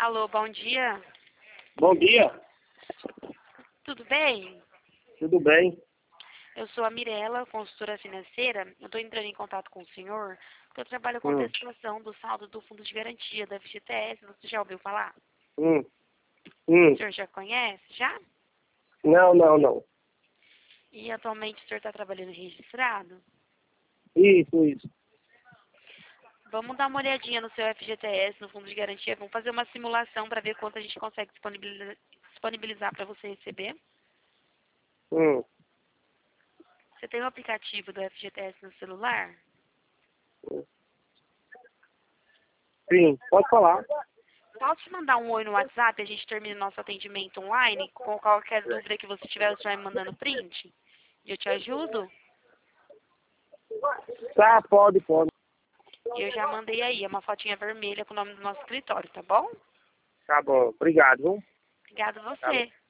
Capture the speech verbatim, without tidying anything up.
Alô, bom dia. Bom dia, Tudo bem? tudo bem? Eu sou a Mirella, consultora financeira. Eu estou entrando em contato com o senhor, porque eu trabalho com a Hum, antecipação do saldo do Fundo de Garantia da F G T S. Você já ouviu falar? hum, O hum. senhor já conhece? Já? Não, não, não. E atualmente o senhor está trabalhando registrado? Isso, isso. Vamos dar uma olhadinha no seu F G T S, no Fundo de Garantia. Vamos fazer uma simulação para ver quanto a gente consegue disponibilizar, disponibilizar para você receber. Hum. Você tem o aplicativo do F G T S no celular? Sim, pode falar. Posso te mandar um oi no WhatsApp, a gente termina o nosso atendimento online, com qualquer dúvida que você tiver, você vai me mandando print? E eu te ajudo? Tá, pode, pode. E eu já mandei aí, é uma fotinha vermelha com o nome do nosso escritório, tá bom? Tá bom, obrigado, viu? Obrigada a Tá bom. você.